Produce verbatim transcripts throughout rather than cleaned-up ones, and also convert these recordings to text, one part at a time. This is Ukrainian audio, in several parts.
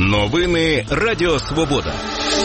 Новини Радіо Свобода.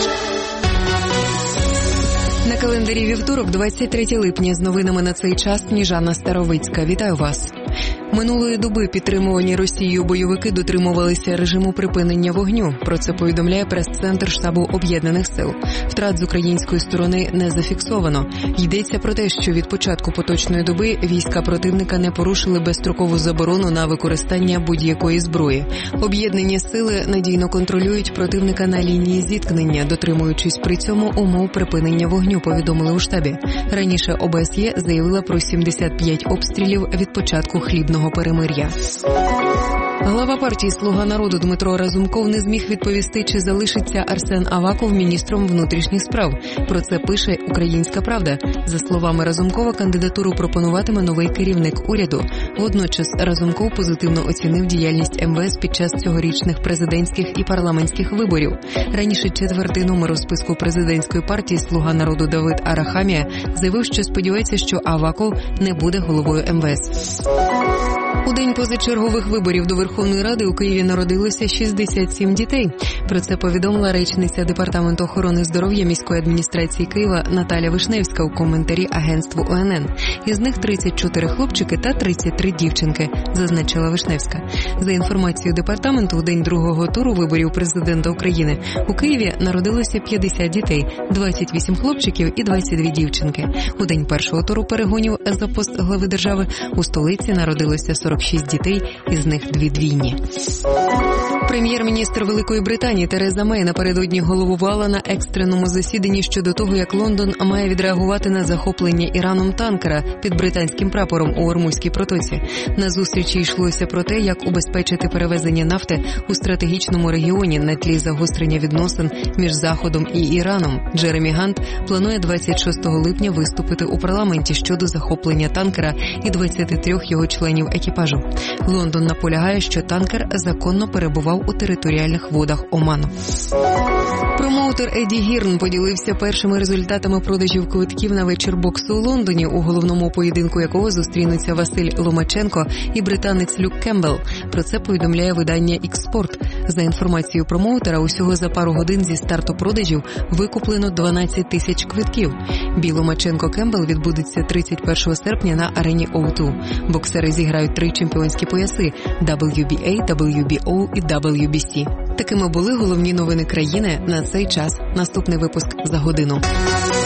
На календарі вівторок, двадцять третє липня. З новинами на цей час Сніжана Старовицька. Вітаю вас. Минулої доби підтримувані Росією бойовики дотримувалися режиму припинення вогню. Про це повідомляє прес-центр штабу Об'єднаних сил. Втрат з української сторони не зафіксовано. Йдеться про те, що від початку поточної доби війська противника не порушили безстрокову заборону на використання будь-якої зброї. Об'єднані сили надійно контролюють противника на лінії зіткнення, дотримуючись при цьому умов припинення вогню, повідомили у штабі. Раніше О Б С Є заявила про сімдесят п'ять обстрілів від початку хлібного перемир'я. Глава партії «Слуга народу» Дмитро Разумков не зміг відповісти, чи залишиться Арсен Аваков міністром внутрішніх справ. Про це пише «Українська правда». За словами Разумкова, кандидатуру пропонуватиме новий керівник уряду. Водночас Разумков позитивно оцінив діяльність Ем Ве Ес під час цьогорічних президентських і парламентських виборів. Раніше четвертий номер у списку президентської партії «Слуга народу» Давид Арахамія заявив, що сподівається, що Аваков не буде головою Ем Ве Ес. У день позачергових виборів до Верховної Ради у Києві народилося шістдесят сім дітей. Про це повідомила речниця Департаменту охорони здоров'я міської адміністрації Києва Наталя Вишневська у коментарі агентству О Ен Ен. Із них тридцять чотири хлопчики та тридцять три дівчинки, зазначила Вишневська. За інформацією департаменту, у день другого туру виборів президента України у Києві народилося п'ятдесят дітей, двадцять вісім хлопчиків і двадцять дві дівчинки. У день першого туру перегонів за пост глави держави у столиці народилося сорок шість дітей, із них дві двійні. Прем'єр-міністр Великої Британії Тереза Мей напередодні головувала на екстреному засіданні щодо того, як Лондон має відреагувати на захоплення Іраном танкера під британським прапором у Ормузькій протоці. На зустрічі йшлося про те, як убезпечити перевезення нафти у стратегічному регіоні на тлі загострення відносин між Заходом і Іраном. Джеремі Гант планує двадцять шостого липня виступити у парламенті щодо захоплення танкера і двадцяти трьох його членів екіпажу. Лондон наполягає, що танкер законно перебував у територіальних водах Оману. Промоутер Еді Гірн поділився першими результатами продажів квитків на вечір боксу у Лондоні, у головному поєдинку якого зустрінуться Василь Ломаченко і британець Люк Кембл. Про це повідомляє видання «Ікс-Спорт». За інформацією промоутера, усього за пару годин зі старту продажів викуплено дванадцять тисяч квитків. Бій Ломаченко-Кембл відбудеться тридцять першого серпня на арені О два. Боксери зіграють три чемпіонські пояси – дабл ю бі ей, дабл ю бі о і дабл ю бі сі. Такими були головні новини країни на цей час. Наступний випуск за годину.